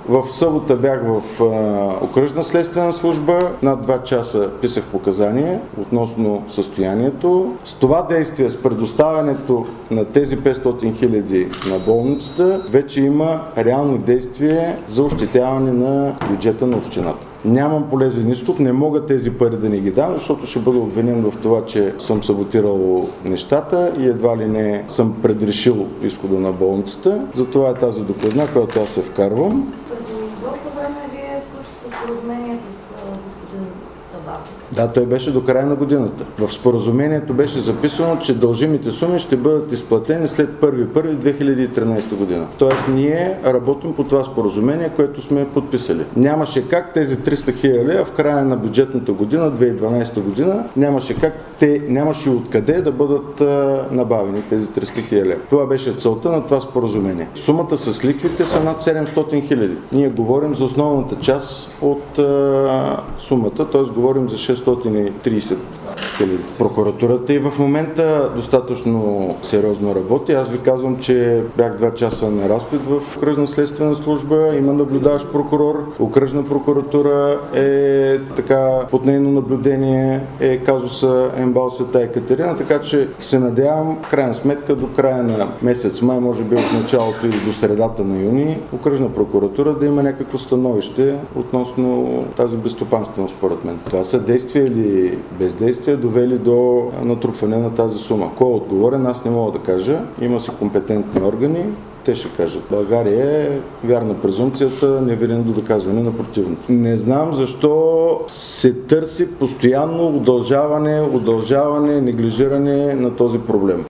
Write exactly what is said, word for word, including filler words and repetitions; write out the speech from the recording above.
В събота бях в а, окръжна следствена служба, над два часа писах показания относно състоянието. С това действие, с предоставянето на тези петстотин хиляди на болницата, вече има реално действие за ощетяване на бюджета на общината. Нямам полезен изход, не мога тези пари да не ги дам, защото ще бъда обвинен в това, че съм саботирал нещата и едва ли не съм предрешил изхода на болницата. Затова е тази докладна, която аз се вкарвам. Преди доста време вие сключихте споразумение с господин Табаков. Да, той беше до края на годината. В споразумението беше записано, че дължимите суми ще бъдат изплатени след първи януари две хиляди и тринадесета година. Тоест ние работим по това споразумение, което сме подписали. Нямаше как тези триста хиляди, а в края на бюджетната година, две хиляди и дванадесета година, нямаше как те, нямаше откъде да бъдат а, набавени тези триста хиляди. Това беше целта на това споразумение. Сумата с лихвите са над седемстотин хиляди. Ние говорим за основната част от а, сумата, т.е. говорим за шестстотин и тридесет хиляди. Прокуратурата и в момента достатъчно сериозно работи. Аз ви казвам, че бях два часа на разпит в окръжна следствена служба, има наблюдаващ прокурор, окръжна прокуратура е така под нейно наблюдение е казуса Ембал Света Екатерина, така че се надявам в крайна сметка до края на месец май, може би от началото или до средата на юни, окръжна прокуратура да има някакво становище относно тази безстопанственост според мен. Това са действия или бездействия довели до натрупване на тази сума. Кой е отговорен, аз не мога да кажа. Има си компетентни органи, те ще кажат. България е вярна презумпцията, невинен до доказване на противното. Не знам защо се търси постоянно удължаване, удължаване, неглижиране на този проблем.